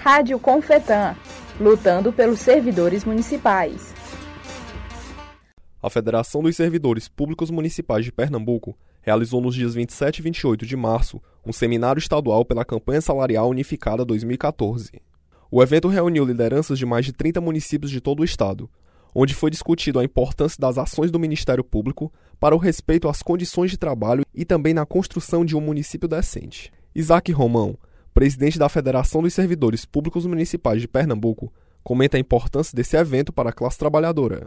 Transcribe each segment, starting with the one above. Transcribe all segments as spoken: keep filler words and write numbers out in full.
Rádio Confetan, lutando pelos servidores municipais. A Federação dos Servidores Públicos Municipais de Pernambuco realizou nos dias vinte e sete e vinte e oito de março um seminário estadual pela Campanha Salarial Unificada dois mil e quatorze. O evento reuniu lideranças de mais de trinta municípios de todo o estado, onde foi discutido a importância das ações do Ministério Público para o respeito às condições de trabalho e também na construção de um município decente. Isaac Romão, presidente da Federação dos Servidores Públicos Municipais de Pernambuco, comenta a importância desse evento para a classe trabalhadora.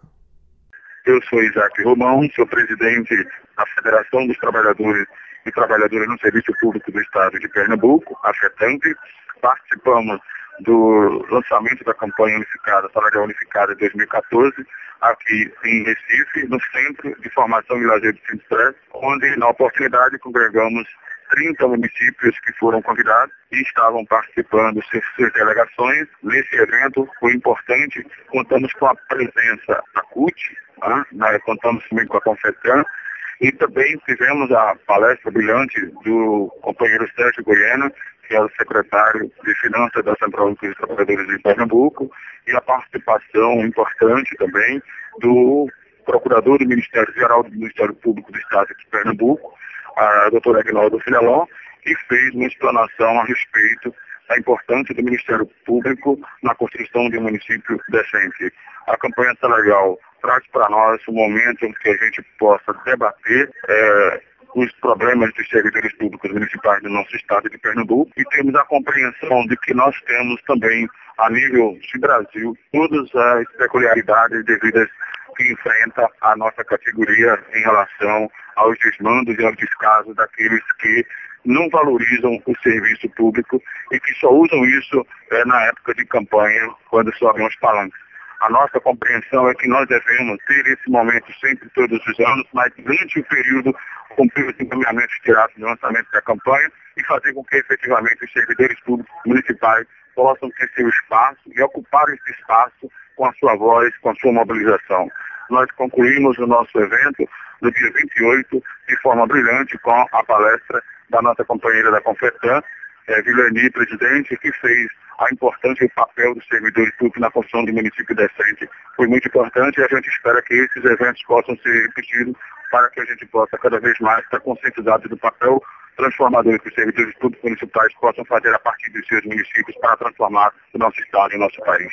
Eu sou Isaac Romão, sou presidente da Federação dos Trabalhadores e Trabalhadoras no Serviço Público do Estado de Pernambuco, a FETAMP. Participamos do lançamento da campanha unificada, Salarial Unificada dois mil e quatorze, aqui em Recife, no Centro de Formação e Lazer do Sindicato, onde, na oportunidade, congregamos trinta municípios que foram convidados e estavam participando de suas delegações. Nesse evento, foi importante, contamos com a presença da C U T, né? Nós contamos também com a Confetan, e também tivemos a palestra brilhante do companheiro Sérgio Goiano, que é o secretário de Finanças da Central Única dos Trabalhadores de Pernambuco, e a participação importante também do procurador do Ministério Geral do Ministério Público do Estado de Pernambuco, a doutora Aguinaldo Filhalon, que fez uma explanação a respeito da importância do Ministério Público na construção de um município decente. A campanha salarial traz para nós um momento em que a gente possa debater é, os problemas dos servidores públicos municipais do nosso estado de Pernambuco e temos a compreensão de que nós temos também, a nível de Brasil, todas as peculiaridades devidas que enfrenta a nossa categoria em relação aos desmandos e aos descasos daqueles que não valorizam o serviço público e que só usam isso é, na época de campanha, quando sobem os palanques. A nossa compreensão é que nós devemos ter esse momento sempre, todos os anos, mas durante o período, cumprir os encaminhamentos tirados do lançamento da campanha e fazer com que, efetivamente, os servidores públicos municipais possam ter seu espaço e ocupar esse espaço com a sua voz, com a sua mobilização. Nós concluímos o nosso evento no dia vinte e oito de forma brilhante com a palestra da nossa companheira da Confetan, é, Vilani, presidente, que fez a importância e o papel dos servidores públicos na construção de município decente. Foi muito importante e a gente espera que esses eventos possam ser repetidos para que a gente possa cada vez mais estar conscientizado do papel transformador que os servidores públicos municipais possam fazer a partir dos seus municípios para transformar o nosso estado e o nosso país.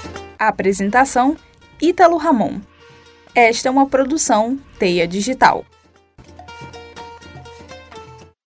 Apresentação: Ítalo Ramon. Esta é uma produção Teia Digital.